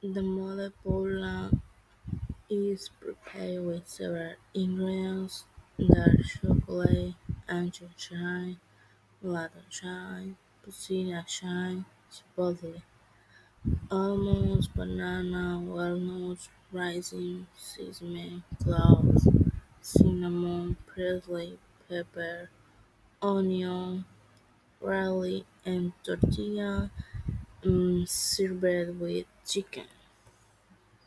The mole polla is prepared with several ingredients: dark chocolate, ancho mulatto chai, puccina chai, chipotle, almonds, banana, walnuts, raisins, sesame, cloves, cinnamon, parsley, pepper, onion, garlic, and tortilla served with chicken.